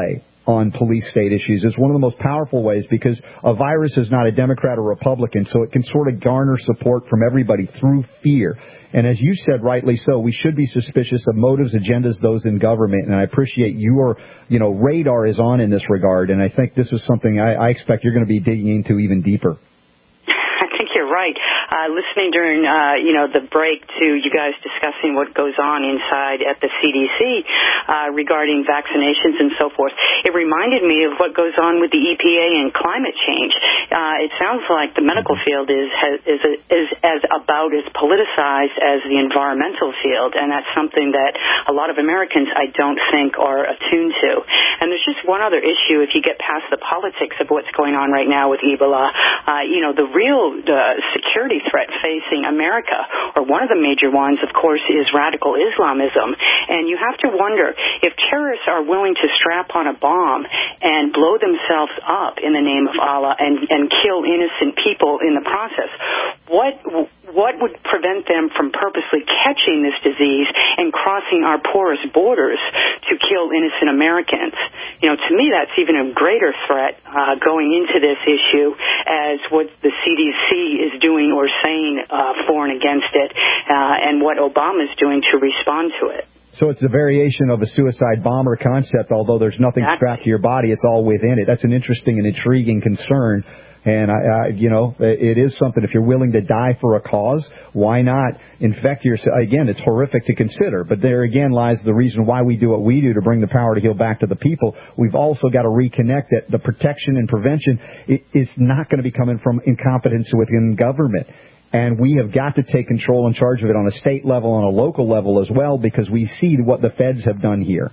on police state issues is one of the most powerful ways, because a virus is not a Democrat or Republican, so it can sort of garner support from everybody through fear. And as you said, rightly so, we should be suspicious of motives, agendas, those in government. And I appreciate your, you know, radar is on in this regard. And I think this is something I, I expect you're going to be digging into even deeper. You're right. Uh, listening during, uh, you know, the break to you guys discussing what goes on inside at the C D C uh, regarding vaccinations and so forth, it reminded me of what goes on with the E P A and climate change. Uh, it sounds like the medical field is, is is as about as politicized as the environmental field, and that's something that a lot of Americans, I don't think, are attuned to. And there's just one other issue. If you get past the politics of what's going on right now with Ebola, uh, you know, the real uh, security threat facing America, or one of the major ones, of course, is radical Islamism. And you have to wonder, if terrorists are willing to strap on a bomb and blow themselves up in the name of Allah and, and kill innocent people in the process, what what would prevent them from purposely catching this disease and crossing our porous borders to kill innocent Americans? You know, to me, that's even a greater threat uh, going into this issue as what the C D C is doing or saying uh, for and against it, uh, and what Obama is doing to respond to it. So it's a variation of a suicide bomber concept, although there's nothing exactly. strapped to your body, it's all within it. That's an interesting and intriguing concern. And, I, I, you know, it is something, if you're willing to die for a cause, why not infect yourself? Again, it's horrific to consider, but there again lies the reason why we do what we do, to bring the power to heal back to the people. We've also got to reconnect that the protection and prevention is not going to be coming from incompetence within government. And we have got to take control and charge of it on a state level, on a local level as well, because we see what the feds have done here.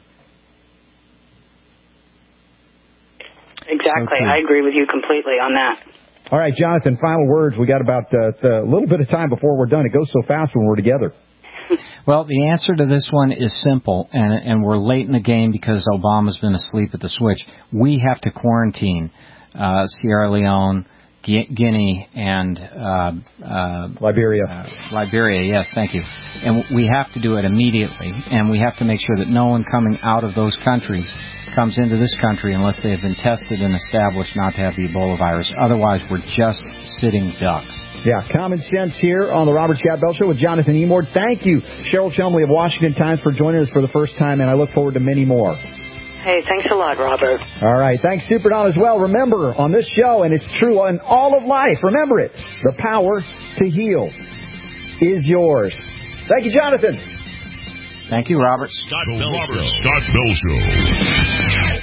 Exactly. Okay. I agree with you completely on that. All right, Jonathan, final words. We got about uh, a little bit of time before we're done. It goes so fast when we're together. Well, the answer to this one is simple, and, and we're late in the game because Obama's been asleep at the switch. We have to quarantine uh, Sierra Leone, Guinea, and uh, uh, Liberia. Uh, Liberia, yes, thank you. And we have to do it immediately, and we have to make sure that no one coming out of those countries comes into this country unless they have been tested and established not to have the Ebola virus. Otherwise, we're just sitting ducks. Yeah, common sense here on the Robert Scott Bell Show with Jonathan Emord. Thank you, Cheryl Chumley of Washington Times, for joining us for the first time, and I look forward to many more. Hey, thanks a lot, Robert. All right, thanks, Super Don, as well. Remember, on this show, and it's true in all of life, remember it, the power to heal is yours. Thank you, Jonathan. Thank you, Robert. Scott Bell Robert Scott Bell Show.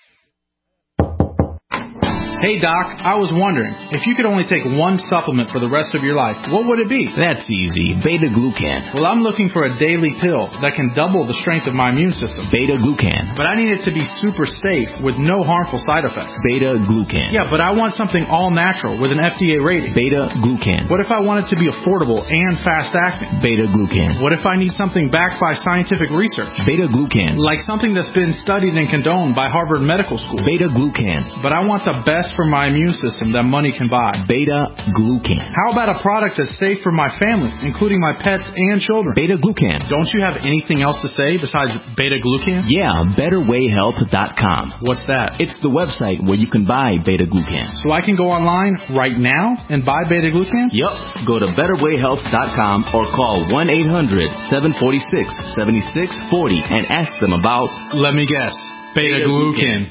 Hey, Doc, I was wondering, if you could only take one supplement for the rest of your life, what would it be? That's easy. Beta-glucan. Well, I'm looking for a daily pill that can double the strength of my immune system. Beta-glucan. But I need it to be super safe with no harmful side effects. Beta-glucan. Yeah, but I want something all natural with an F D A rating. Beta-glucan. What if I want it to be affordable and fast-acting? Beta-glucan. What if I need something backed by scientific research? Beta-glucan. Like something that's been studied and condoned by Harvard Medical School. Beta-glucan. But I want the best for my immune system that money can buy. Beta-glucan. How about a product that's safe for my family, including my pets and children? Beta-glucan. Don't you have anything else to say besides beta-glucan? Yeah, better way health dot com. What's that? It's the website where you can buy beta-glucan. So I can go online right now and buy beta-glucan? Yep. Go to better way health dot com or call one eight hundred seven four six seven six four zero and ask them about... Let me guess. Beta-glucan.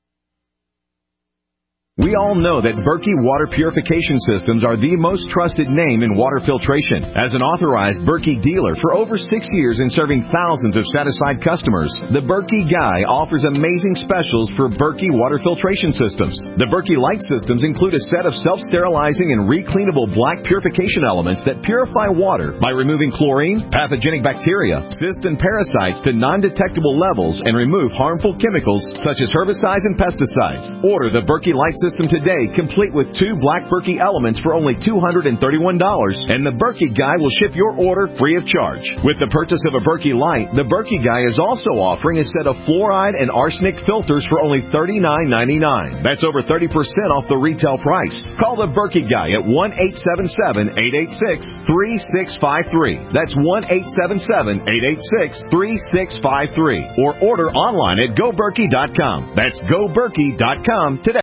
We all know that Berkey Water Purification Systems are the most trusted name in water filtration. As an authorized Berkey dealer for over six years and serving thousands of satisfied customers, the Berkey Guy offers amazing specials for Berkey Water Filtration Systems. The Berkey Light Systems include a set of self-sterilizing and recleanable black purification elements that purify water by removing chlorine, pathogenic bacteria, cysts, and parasites to non-detectable levels and remove harmful chemicals such as herbicides and pesticides. Order the Berkey Light Systems system today, complete with two Black Berkey elements for only two hundred thirty-one dollars, and the Berkey Guy will ship your order free of charge. With the purchase of a Berkey Light, the Berkey Guy is also offering a set of fluoride and arsenic filters for only thirty-nine ninety-nine. That's over thirty percent off the retail price. Call the Berkey Guy at one eight seven seven, eight eight six, three six five three. That's one eight seven seven, eight eight six, three six five three. Or order online at go berkey dot com. That's go berkey dot com today.